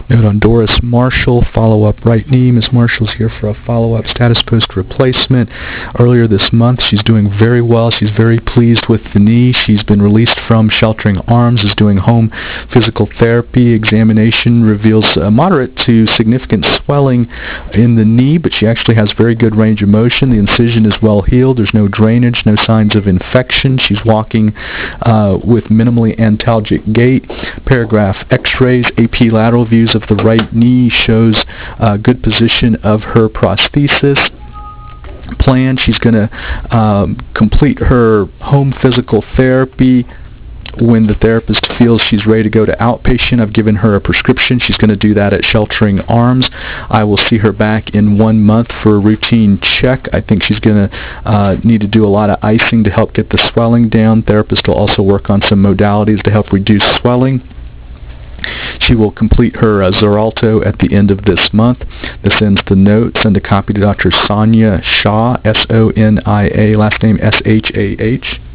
Note on Doris Marshall, follow-up right knee. Ms. Marshall's here for a follow-up status post replacement. Earlier this month, she's doing very well. She's very pleased with the knee. She's been released from Sheltering Arms, is doing home physical therapy. Examination reveals moderate to significant swelling in the knee, but she actually has very good range of motion. The incision is well healed. There's no drainage, no signs of infection. She's walking with minimally antalgic gait. Paragraph X-rays, AP lateral views of the right knee shows good position of her prosthesis. Plan, she's going to complete her home physical therapy when the therapist feels she's ready to go to outpatient. I've given her a prescription. She's going to do that at Sheltering Arms. I will see her back in 1 month for a routine check. I think she's going to need to do a lot of icing to help get the swelling down. Therapist will also work on some modalities to help reduce swelling. She will complete her Xarelto at the end of this month. This ends the note. Send a copy to Dr. Sonia Shah, S-O-N-I-A, last name S-H-A-H.